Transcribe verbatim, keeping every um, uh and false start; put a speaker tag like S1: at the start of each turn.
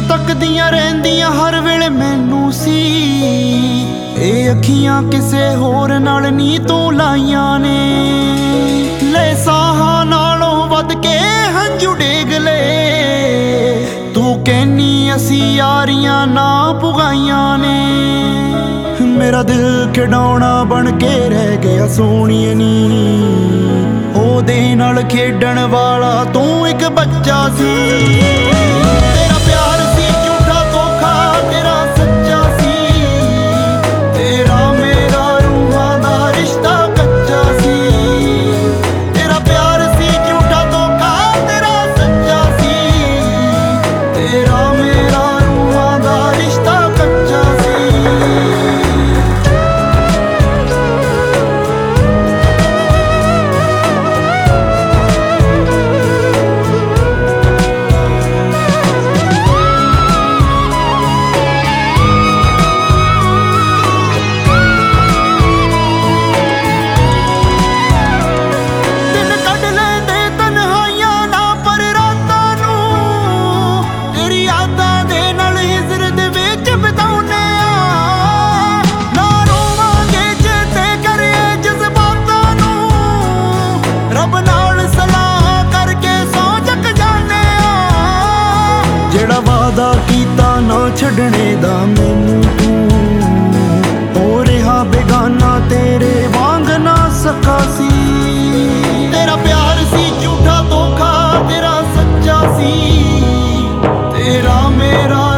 S1: ਤੱਕਦੀਆਂ ਰਹਿੰਦੀਆਂ ਹਰ ਵੇਲੇ ਮੈਨੂੰ ਸੀ। ਇਹ ਅੱਖੀਆਂ ਕਿਸੇ ਹੋਰ ਨਾਲ ਨੀ ਤੂੰ ਲਾਈਆਂ ਨੇ। ਲੈ ਸਾਹਾਂ ਨਾਲੋਂ ਵੱਧ ਕੇ ਹੰਝੂ ਡੇਗ ਲੈ। ਤੂੰ ਕਹਿਨੀ ਅਸੀਂ ਯਾਰੀਆਂ ਨਾ ਪੁਗਾਈਆਂ ਨੇ। ਮੇਰਾ ਦਿਲ ਖਿਡੌਣਾ ਬਣ ਕੇ ਰਹਿ ਗਿਆ ਸੋਹਣੀਏ ਨੀ। ਉਹਦੇ ਨਾਲ ਖੇਡਣ ਵਾਲਾ ਤੂੰ ਇੱਕ ਬੱਚਾ ਸੀ। ਤੇਰਾ ਪਿਆਰ ਸੀ ਝੂਠਾ ਧੋਖਾ ਤੇਰਾ ਸੱਚਾ ਸੀ। ਤੇਰਾ ਮੇਰਾ ਰੂਹਾਂ ਦਾ ਰਿਸ਼ਤਾ ਕੱਚਾ ਸੀ। ਤੇਰਾ ਪਿਆਰ ਸੀ ਝੂਠਾ ਧੋਖਾ ਤੇਰਾ ਸੱਚਾ ਸੀ। ਤੇਰਾ ਮੇਰਾ ਰੂਹਾਂ ਦਾ ਰਿਸ਼ਤਾ ਕੱਚਾ ਸੀ। ਜਿਹੜਾ ਵਾਦਾ ਕੀਤਾ ਨਾ ਛੱਡਣੇ ਦਾ ਮੈਨੂੰ ਤੂੰ, ਹੋ ਰਿਹਾ ਬੇਗਾਨਾ ਤੇਰੇ ਵਾਂਗ ਨਾ ਸਕਾ ਸੀ। ਤੇਰਾ ਪਿਆਰ ਸੀ ਝੂਠਾ ਧੋਖਾ ਤੇਰਾ ਸੱਚਾ ਸੀ। ਤੇਰਾ ਮੇਰਾ